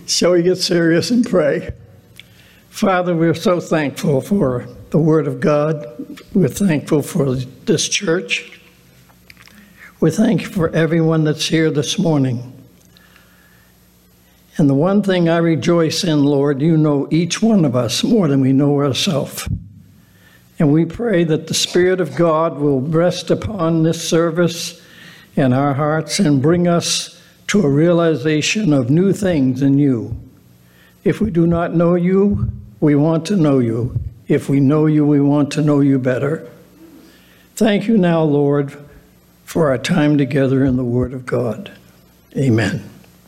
Shall we get serious and pray? Father, we're so thankful for the Word of God. We're thankful for this church. We're thankful for everyone that's here this morning. And the one thing I rejoice in, Lord, you know each one of us more than we know ourselves. And we pray that the Spirit of God will rest upon this service and our hearts and bring us to a realization of new things in you. If we do not know you, we want to know you. If we know you, we want to know you better. Thank you now, Lord, for our time together in the Word of God. Amen.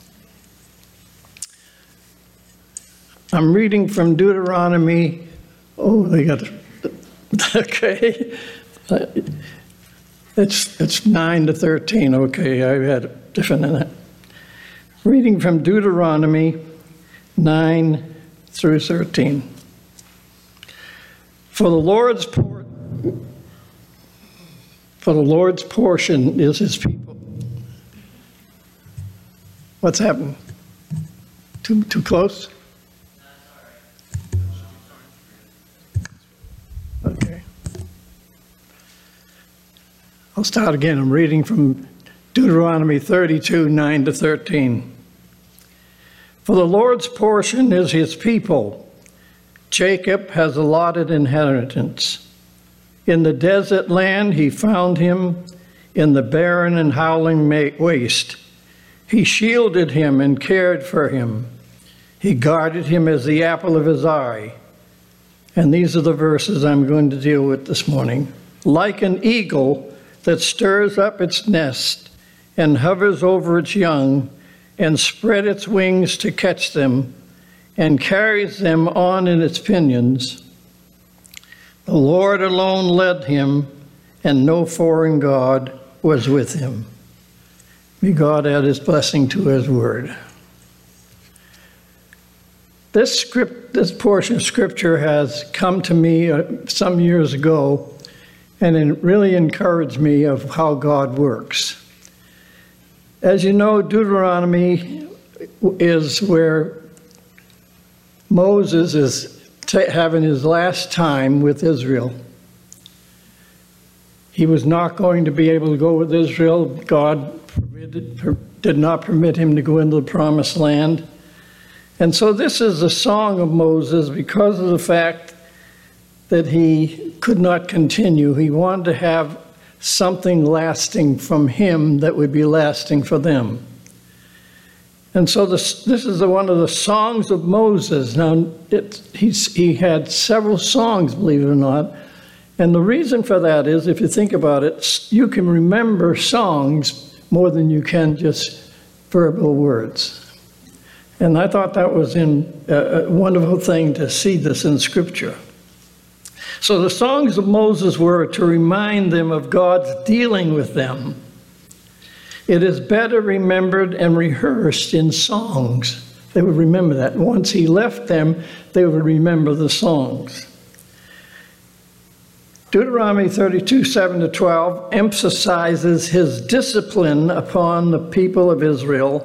I'm reading from Deuteronomy. Oh, they got it. Okay. It's 9 to 13. Okay, I had it different than that. Reading from Deuteronomy 9 through 13. For the Lord's portion is his people. What's happened? Too close? Okay. I'll start again. I'm reading from Deuteronomy 32, 9 to 13. For the Lord's portion is his people. Jacob has allotted inheritance. In the desert land he found him, in the barren and howling waste. He shielded him and cared for him. He guarded him as the apple of his eye. And these are the verses I'm going to deal with this morning. Like an eagle that stirs up its nest and hovers over its young, and spread its wings to catch them, and carries them on in its pinions. The Lord alone led him, and no foreign god was with him. May God add his blessing to his word. This portion of scripture has come to me some years ago, and it really encouraged me of how God works. As you know, Deuteronomy is where Moses is having his last time with Israel. He was not going to be able to go with Israel. God did not permit him to go into the promised land. And so this is a song of Moses because of the fact that he could not continue. He wanted to have something lasting from him that would be lasting for them. And so this is one of the songs of Moses. Now, he had several songs, believe it or not. And the reason for that is, if you think about it, you can remember songs more than you can just verbal words. And I thought that was a wonderful thing to see this in Scripture. So the songs of Moses were to remind them of God's dealing with them. It is better remembered and rehearsed in songs. They would remember that. Once he left them, they would remember the songs. Deuteronomy 32, 7 to 12 emphasizes his discipline upon the people of Israel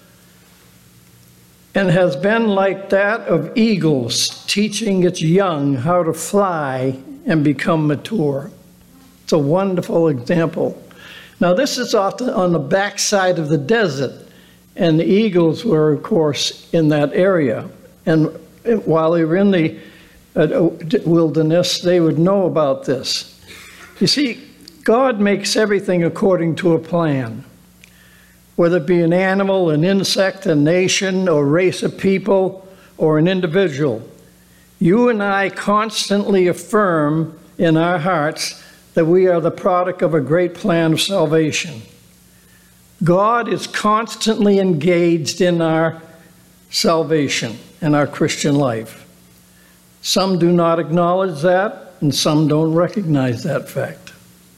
and has been like that of eagles, teaching its young how to fly and become mature. It's a wonderful example. Now, this is often on the backside of the desert, and the eagles were, of course, in that area. And while they were in the wilderness, they would know about this. You see, God makes everything according to a plan. Whether it be an animal, an insect, a nation, or race of people, or an individual, you and I constantly affirm in our hearts that we are the product of a great plan of salvation. God is constantly engaged in our salvation and our Christian life. Some do not acknowledge that, and some don't recognize that fact.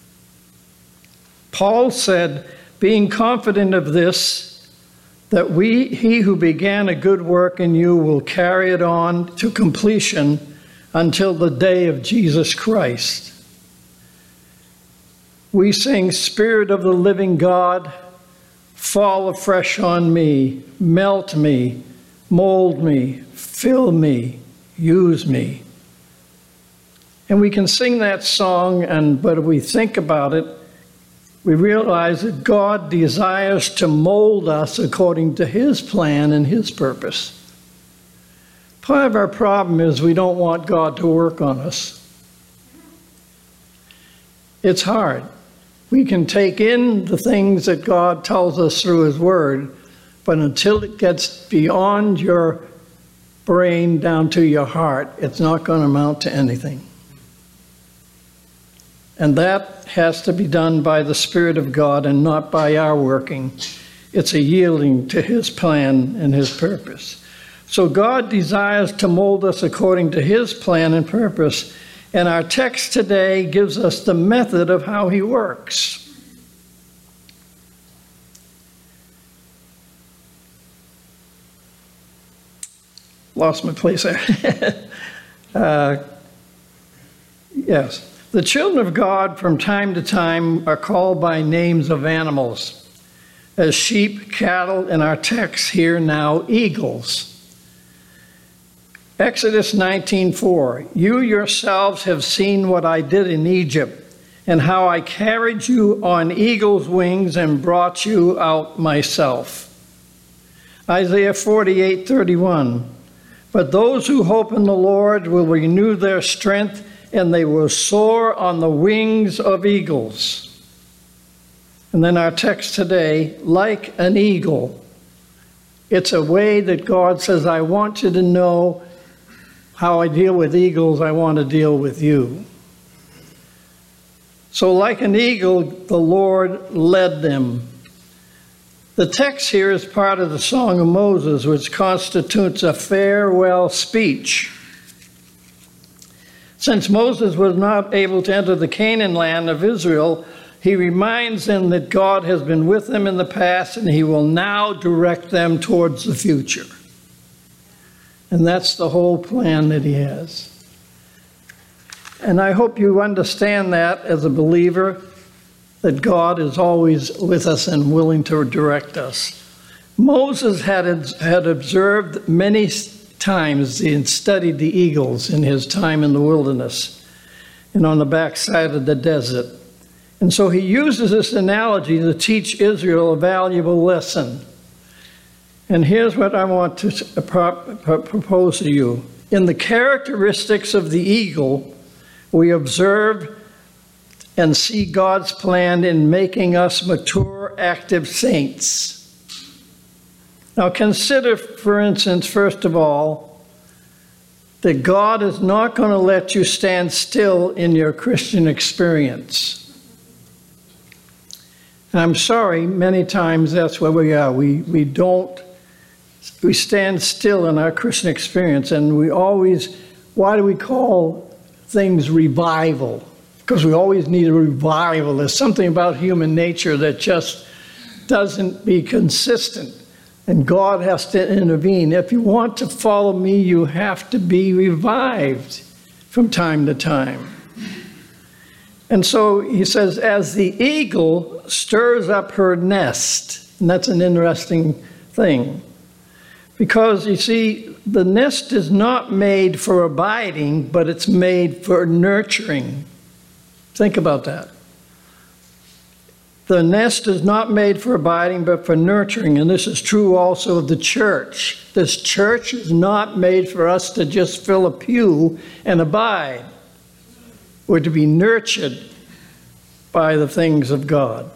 Paul said, being confident of this, that he who began a good work in you will carry it on to completion until the day of Jesus Christ. We sing, Spirit of the living God, fall afresh on me, melt me, mold me, fill me, use me. And we can sing that song, but if we think about it, we realize that God desires to mold us according to his plan and his purpose. Part of our problem is we don't want God to work on us. It's hard. We can take in the things that God tells us through his word, but until it gets beyond your brain down to your heart, it's not going to amount to anything. And that has to be done by the Spirit of God and not by our working. It's a yielding to his plan and his purpose. So God desires to mold us according to his plan and purpose. And our text today gives us the method of how he works. Lost my place there. Yes. The children of God from time to time are called by names of animals, as sheep, cattle, in our text here now, eagles. Exodus 19:4, you yourselves have seen what I did in Egypt, and how I carried you on eagle's wings and brought you out myself. Isaiah 48:31, but those who hope in the Lord will renew their strength, and they will soar on the wings of eagles. And then our text today, like an eagle. It's a way that God says, I want you to know how I deal with eagles, I want to deal with you. So like an eagle, the Lord led them. The text here is part of the Song of Moses, which constitutes a farewell speech. Since Moses was not able to enter the Canaan land of Israel, he reminds them that God has been with them in the past and he will now direct them towards the future. And that's the whole plan that he has. And I hope you understand that as a believer, that God is always with us and willing to direct us. Moses had observed many times and studied the eagles in his time in the wilderness and on the backside of the desert. And so he uses this analogy to teach Israel a valuable lesson. And here's what I want to propose to you. In the characteristics of the eagle, we observe and see God's plan in making us mature, active saints. Now consider, for instance, first of all, that God is not going to let you stand still in your Christian experience. And I'm sorry, many times that's where we are. We stand still in our Christian experience, and why do we call things revival? Because we always need a revival. There's something about human nature that just doesn't be consistent. And God has to intervene. If you want to follow me, you have to be revived from time to time. And so he says, as the eagle stirs up her nest, and that's an interesting thing. Because you see, the nest is not made for abiding, but it's made for nurturing. Think about that. The nest is not made for abiding, but for nurturing. And this is true also of the church. This church is not made for us to just fill a pew and abide. We're to be nurtured by the things of God.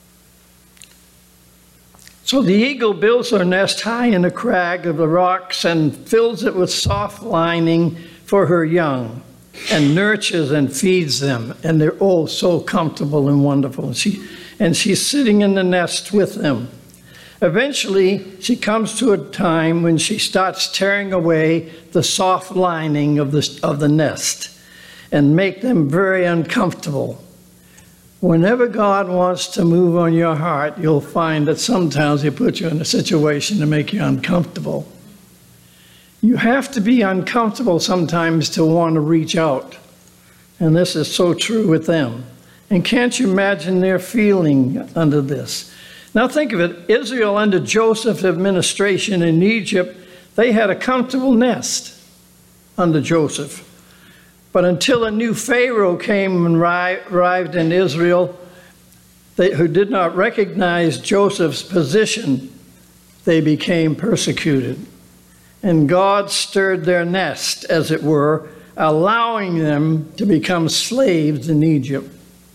So the eagle builds her nest high in a crag of the rocks and fills it with soft lining for her young, and nurtures and feeds them. And they're all so comfortable and wonderful. And she's sitting in the nest with them. Eventually, she comes to a time when she starts tearing away the soft lining of the nest and make them very uncomfortable. Whenever God wants to move on your heart, you'll find that sometimes He puts you in a situation to make you uncomfortable. You have to be uncomfortable sometimes to want to reach out. And this is so true with them. And can't you imagine their feeling under this? Now think of it, Israel under Joseph's administration in Egypt, They had a comfortable nest under Joseph. But until a new Pharaoh came and arrived in Israel, who did not recognize Joseph's position, they became persecuted. And God stirred their nest, as it were, allowing them to become slaves in Egypt.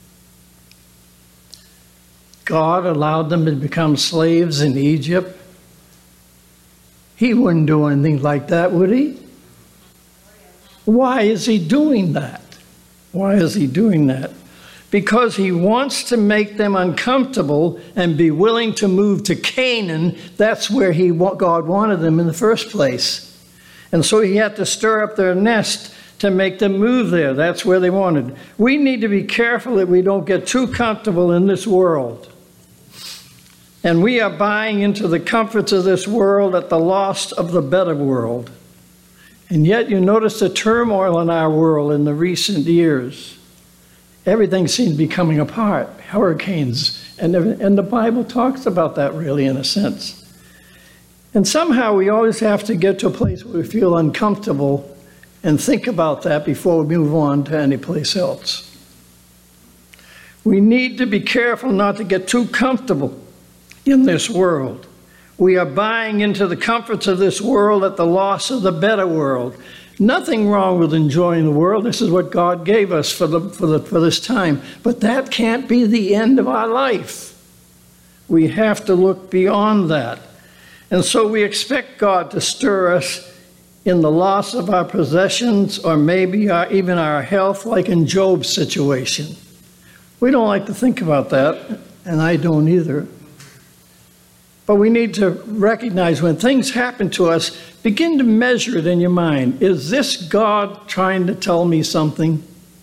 God allowed them to become slaves in Egypt. He wouldn't do anything like that, would he? Why is he doing that? Why is he doing that? Because he wants to make them uncomfortable and be willing to move to Canaan. That's where God wanted them in the first place. And so he had to stir up their nest to make them move there. That's where they wanted. We need to be careful that we don't get too comfortable in this world. And we are buying into the comforts of this world at the loss of the better world. And yet you notice the turmoil in our world in the recent years. Everything seems to be coming apart. Hurricanes. And the Bible talks about that really in a sense. And somehow we always have to get to a place where we feel uncomfortable and think about that before we move on to any place else. We need to be careful not to get too comfortable in this world. We are buying into the comforts of this world at the loss of the better world. Nothing wrong with enjoying the world. This is what God gave us for this time. But that can't be the end of our life. We have to look beyond that. And so we expect God to stir us in the loss of our possessions or maybe even our health, like in Job's situation. We don't like to think about that, and I don't either. But we need to recognize when things happen to us, begin to measure it in your mind. Is this God trying to tell me something?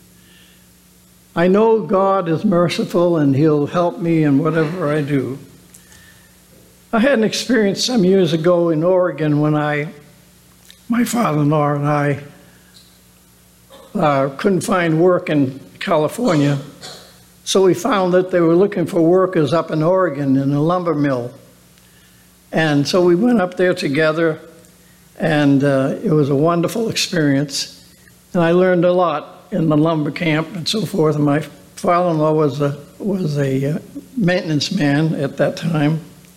I know God is merciful and he'll help me in whatever I do. I had an experience some years ago in Oregon when my father-in-law and I couldn't find work in California. So we found that they were looking for workers up in Oregon in a lumber mill. And so we went up there together, and it was a wonderful experience. And I learned a lot in the lumber camp and so forth. And my father-in-law was a maintenance man at that time.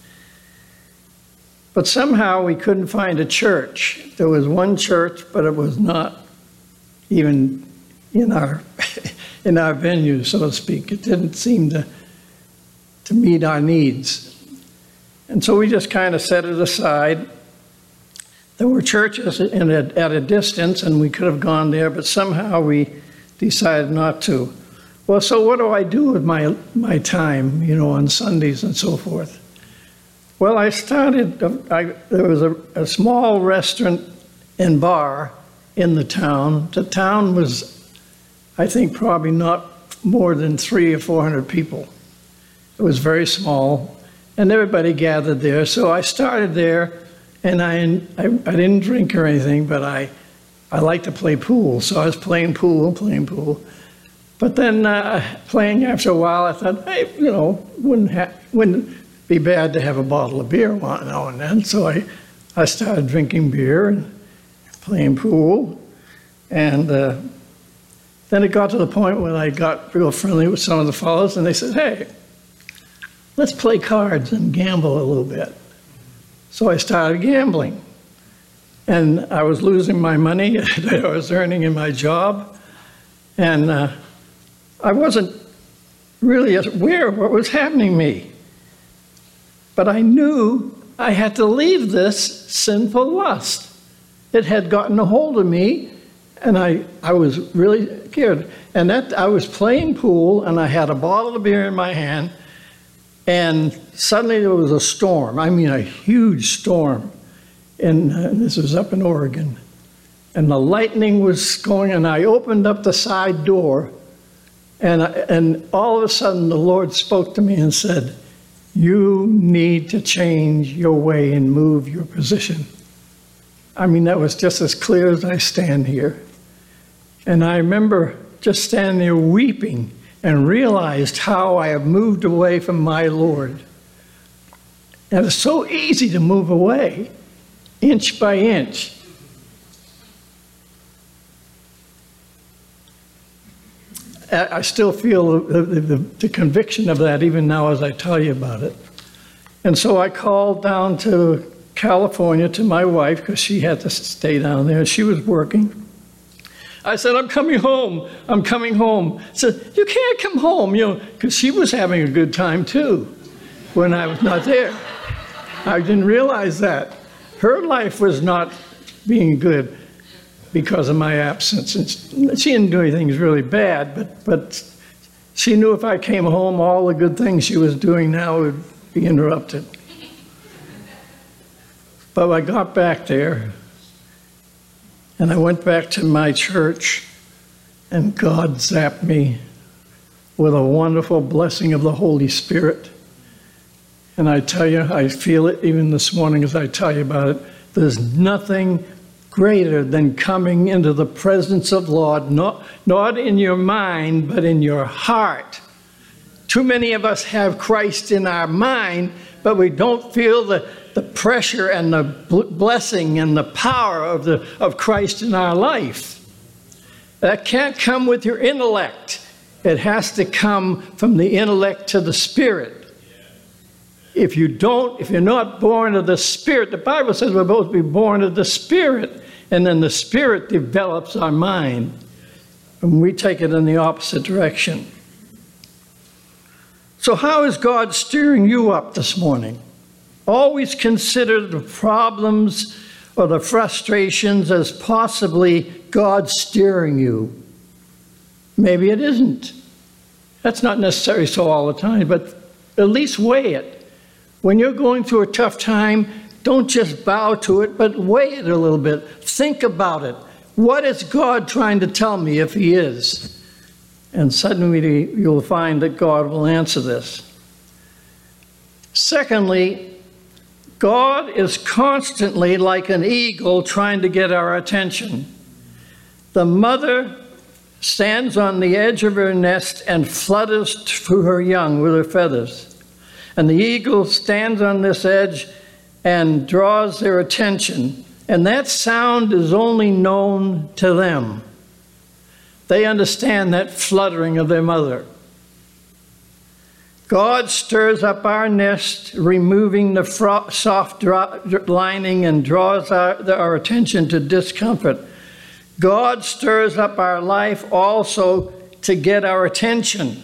But somehow we couldn't find a church. There was one church, but it was not even in our in our venue, so to speak. It didn't seem to meet our needs. And so we just kind of set it aside. There were churches at a distance, and we could have gone there, but somehow we decided not to. Well, so what do I do with my time, on Sundays and so forth? Well, I started, there was a small restaurant and bar in the town. The town was, I think, probably not more than 300 or 400 people. It was very small, and everybody gathered there. So I started there, and I didn't drink or anything, but I like to play pool. So I was playing pool. But then playing after a while, I thought, hey, wouldn't be bad to have a bottle of beer now and then. So I started drinking beer and playing pool. And then it got to the point when I got real friendly with some of the fellows, and they said, hey, let's play cards and gamble a little bit. So I started gambling. And I was losing my money that I was earning in my job. And I wasn't really aware of what was happening to me. But I knew I had to leave this sinful lust. It had gotten a hold of me, and I was really scared. And I was playing pool, and I had a bottle of beer in my hand, and suddenly there was a storm. I mean, a huge storm. And this was up in Oregon. And the lightning was going, and I opened up the side door, and all of a sudden the Lord spoke to me and said, you need to change your way and move your position. I mean, that was just as clear as I stand here. And I remember just standing there weeping and realized how I have moved away from my Lord. And it's so easy to move away. inch by inch. I still feel the conviction of that even now as I tell you about it. And so I called down to California to my wife because she had to stay down there. She was working. I said, I'm coming home. I'm coming home. I said, you can't come home, because she was having a good time too when I was not there. I didn't realize that. Her life was not being good because of my absence. And she didn't do anything really bad, but she knew if I came home, all the good things she was doing now would be interrupted. But I got back there, and I went back to my church, and God zapped me with a wonderful blessing of the Holy Spirit. And I tell you, I feel it even this morning as I tell you about it. There's nothing greater than coming into the presence of the Lord, not in your mind, but in your heart. Too many of us have Christ in our mind, but we don't feel the pressure and the blessing and the power of Christ in our life. That can't come with your intellect. It has to come from the intellect to the Spirit. If you're not born of the Spirit, the Bible says we're supposed to be born of the Spirit, and then the Spirit develops our mind, and we take it in the opposite direction. So how is God steering you up this morning? Always consider the problems or the frustrations as possibly God steering you. Maybe it isn't. That's not necessary so all the time, but at least weigh it. When you're going through a tough time, don't just bow to it, but weigh it a little bit. Think about it. What is God trying to tell me if He is? And suddenly you'll find that God will answer this. Secondly, God is constantly like an eagle trying to get our attention. The mother stands on the edge of her nest and flutters to her young with her feathers. And the eagle stands on this edge and draws their attention. And that sound is only known to them. They understand that fluttering of their mother. God stirs up our nest, removing the soft lining, and draws our attention to discomfort. God stirs up our life also to get our attention.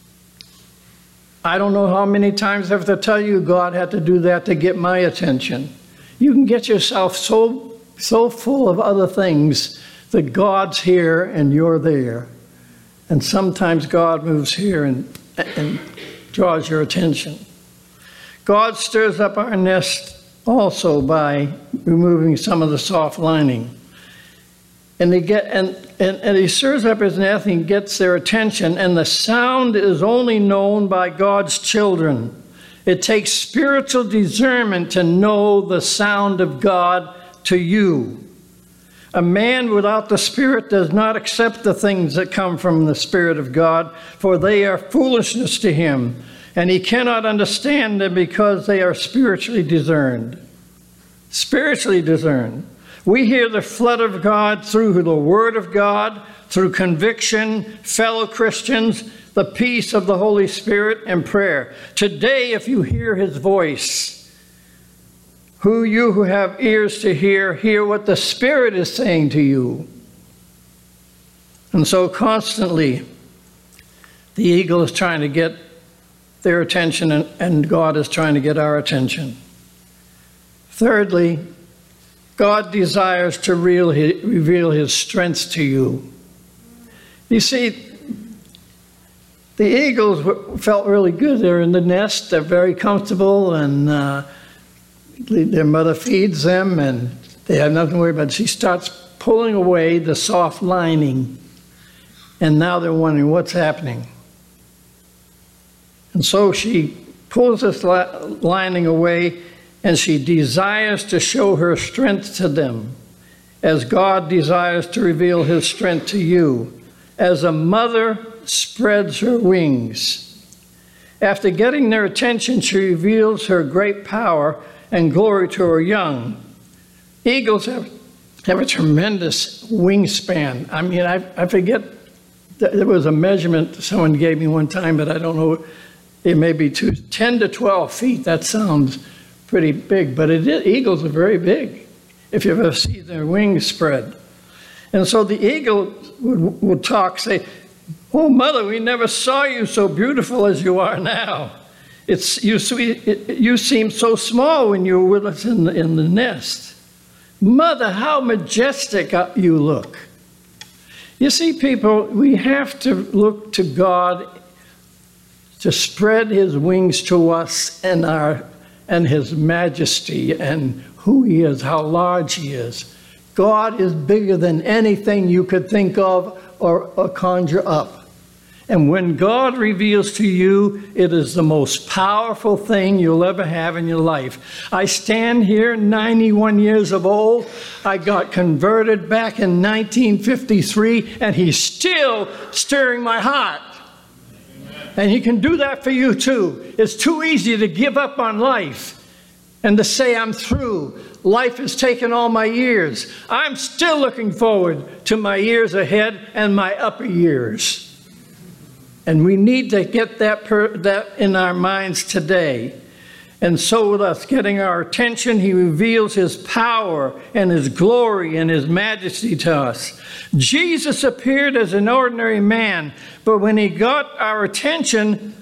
I don't know how many times I have to tell you God had to do that to get my attention. You can get yourself so full of other things that God's here and you're there. And sometimes God moves here and draws your attention. God stirs up our nest also by removing some of the soft lining. And he stirs up his nest and gets their attention, and the sound is only known by God's children. It takes spiritual discernment to know the sound of God to you. A man without the Spirit does not accept the things that come from the Spirit of God, for they are foolishness to him, and he cannot understand them because they are spiritually discerned. Spiritually discerned. We hear the flood of God through the Word of God, through conviction, fellow Christians, the peace of the Holy Spirit, and prayer. Today, if you hear His voice, you who have ears to hear what the Spirit is saying to you. And so constantly, the eagle is trying to get their attention, and God is trying to get our attention. Thirdly, God desires to reveal His strength to you. You see, the eagles felt really good. They're in the nest, they're very comfortable, and their mother feeds them, and they have nothing to worry about. She starts pulling away the soft lining, and now they're wondering what's happening. And so she pulls this lining away, and she desires to show her strength to them, as God desires to reveal His strength to you, as a mother spreads her wings. After getting their attention, she reveals her great power and glory to her young. Eagles have a tremendous wingspan. I mean, I forget, there was a measurement someone gave me one time, but I don't know, it may be 10 to 12 feet. That sounds pretty big, but eagles are very big if you ever see their wings spread. And so the eagle would talk, say, "Oh, mother, we never saw you so beautiful as you are now. You seem so small when you were with us in the nest. Mother, how majestic you look." You see, people, we have to look to God to spread his wings to us and his majesty and who he is, how large he is. God is bigger than anything you could think of or conjure up. And when God reveals to you, it is the most powerful thing you'll ever have in your life. I stand here 91 years old. I got converted back in 1953, and he's still stirring my heart. And he can do that for you too. It's too easy to give up on life and to say, "I'm through. Life has taken all my years." I'm still looking forward to my years ahead and my upper years. And we need to get that in our minds today. And so with us getting our attention, he reveals his power and his glory and his majesty to us. Jesus appeared as an ordinary man, but when he got our attention,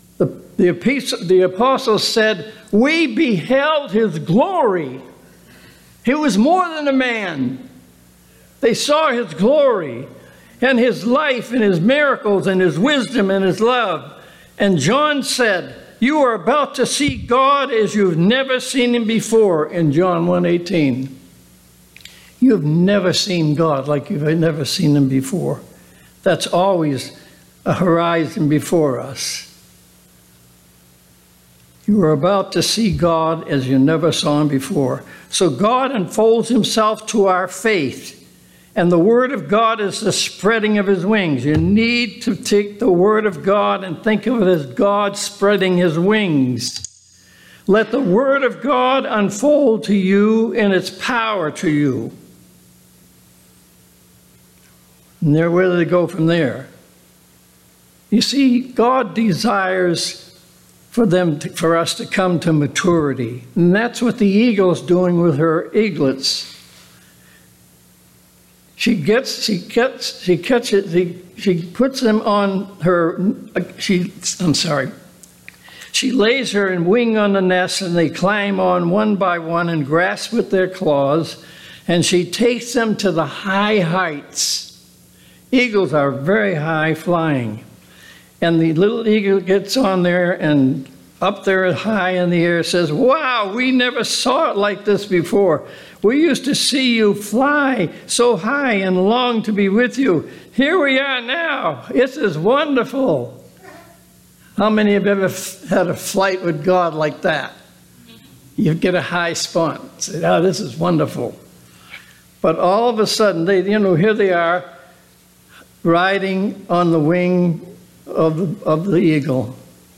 the apostles said, "We beheld his glory." He was more than a man. They saw his glory and his life and his miracles and his wisdom and his love. And John said, "You are about to see God as you've never seen him before," in John 1:18. You've never seen God like you've never seen him before. That's always a horizon before us. You are about to see God as you never saw him before. So God unfolds himself to our faith. And the Word of God is the spreading of his wings. You need to take the Word of God and think of it as God spreading his wings. Let the Word of God unfold to you in its power to you. And there, where do they go from there? You see, God desires for us to come to maturity. And that's what the eagle's doing with her eaglets. She puts them on her, she lays her wing on the nest, and they climb on one by one and grasp with their claws, and she takes them to the high heights. Eagles are very high flying. And the little eagle gets on there and up there high in the air says, "Wow, we never saw it like this before. We used to see you fly so high and long to be with you. Here we are now. This is wonderful." How many have ever had a flight with God like that? You get a high spot. Say, "Oh, this is wonderful." But all of a sudden, here they are riding on the wing of the eagle.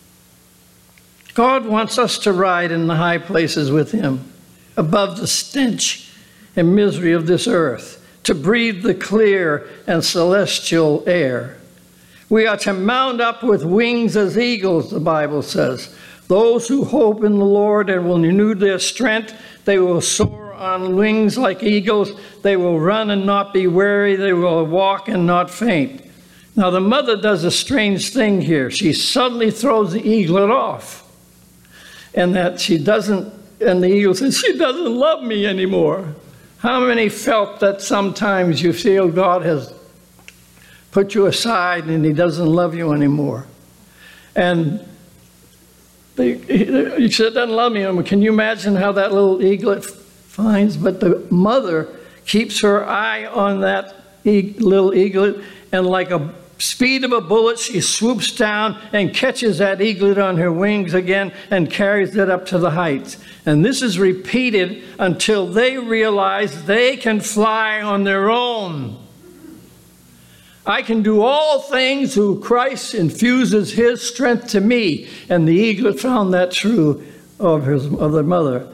God wants us to ride in the high places with him, above the stench and misery of this earth, to breathe the clear and celestial air. We are to mount up with wings as eagles, the Bible says. Those who hope in the Lord and will renew their strength, they will soar on wings like eagles. They will run and not be weary. They will walk and not faint. Now the mother does a strange thing here. She suddenly throws the eaglet off. And and the eagle says, "She doesn't love me anymore." How many felt that sometimes you feel God has put you aside and he doesn't love you anymore? And you said, "Doesn't love me anymore." Can you imagine how that little eaglet finds? But the mother keeps her eye on that little eaglet, and like a speed of a bullet, she swoops down and catches that eaglet on her wings again and carries it up to the heights. And this is repeated until they realize they can fly on their own. I can do all things through Christ infuses his strength to me. And the eaglet found that true of the mother.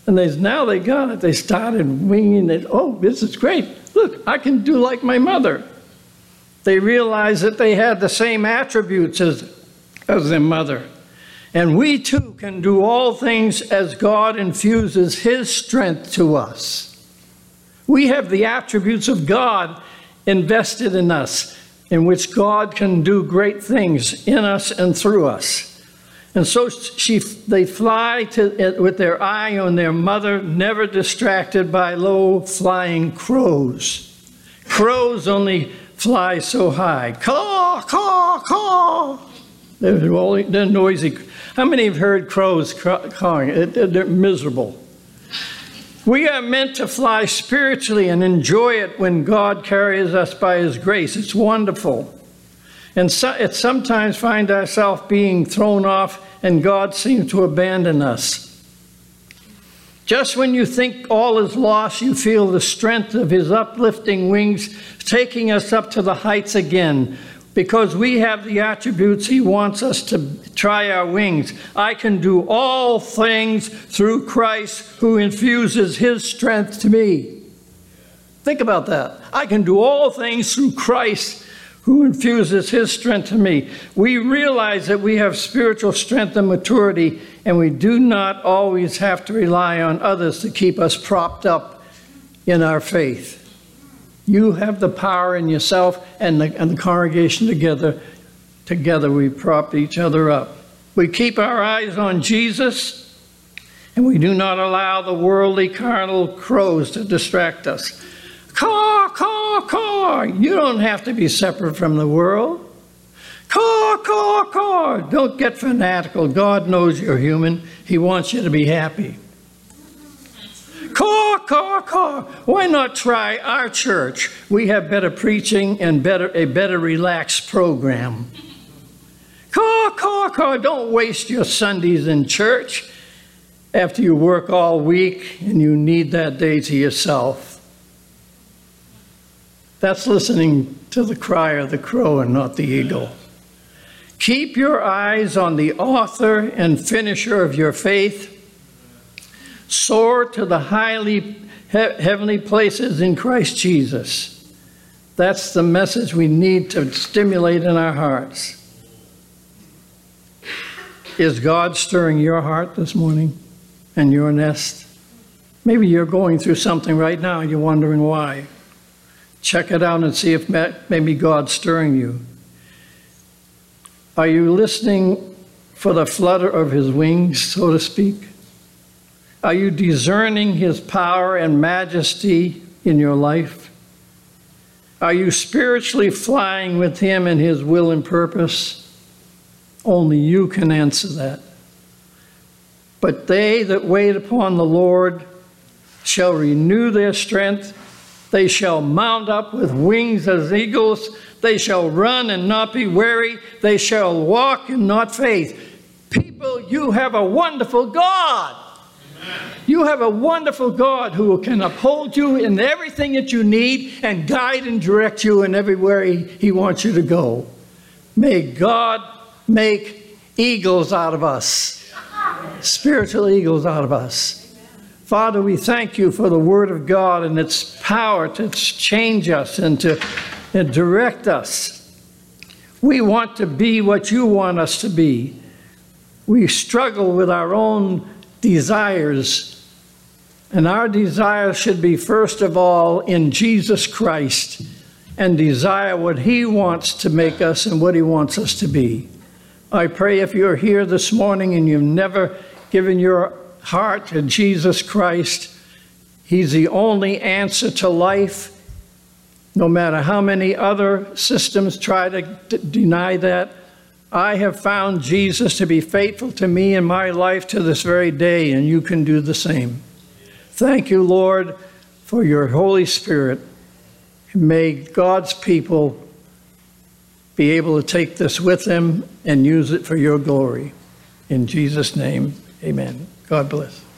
And now they got it. They started winging it. Oh, this is great. Look, I can do like my mother. They realized that they had the same attributes as their mother. And we too can do all things as God infuses his strength to us. We have the attributes of God invested in us, in which God can do great things in us and through us. And so they fly with their eye on their mother, never distracted by low-flying crows. Crows only fly so high. Caw, caw, caw. They're noisy. How many have heard crows cawing? They're miserable. We are meant to fly spiritually and enjoy it when God carries us by his grace. It's wonderful. And sometimes find ourselves being thrown off and God seems to abandon us. Just when you think all is lost, you feel the strength of his uplifting wings taking us up to the heights again, because we have the attributes he wants us to try our wings. I can do all things through Christ who infuses his strength to me. Think about that. I can do all things through Christ who infuses his strength to me. We realize that we have spiritual strength and maturity, and we do not always have to rely on others to keep us propped up in our faith. You have the power in yourself and the congregation together. Together we prop each other up. We keep our eyes on Jesus, and we do not allow the worldly carnal crows to distract us. Caw, caw, caw. You don't have to be separate from the world. Caw, caw, caw. Don't get fanatical. God knows you're human. He wants you to be happy. Caw, caw, caw. Why not try our church? We have better preaching and a better relaxed program. Caw, caw, caw. Don't waste your Sundays in church after you work all week and you need that day to yourself. That's listening to the cry of the crow and not the eagle. Keep your eyes on the author and finisher of your faith. Soar to the heavenly places in Christ Jesus. That's the message we need to stimulate in our hearts. Is God stirring your heart this morning and your nest? Maybe you're going through something right now and you're wondering why. Check it out and see if maybe God's stirring you. Are you listening for the flutter of his wings, so to speak? Are you discerning his power and majesty in your life? Are you spiritually flying with him in his will and purpose? Only you can answer that. But they that wait upon the Lord shall renew their strength. They shall mount up with wings as eagles. They shall run and not be weary. They shall walk and not faint. People, you have a wonderful God. Amen. You have a wonderful God who can uphold you in everything that you need and guide and direct you in everywhere he wants you to go. May God make eagles out of us, spiritual eagles out of us. Father, we thank you for the Word of God and its power to change us and to direct us. We want to be what you want us to be. We struggle with our own desires, and our desires should be, first of all, in Jesus Christ, and desire what he wants to make us and what he wants us to be. I pray if you're here this morning and you've never given your heart to Jesus Christ, he's the only answer to life. No matter how many other systems try to deny that, I have found Jesus to be faithful to me in my life to this very day, and you can do the same. Thank you, Lord, for your Holy Spirit. May God's people be able to take this with them and use it for your glory. In Jesus' name, amen. God bless.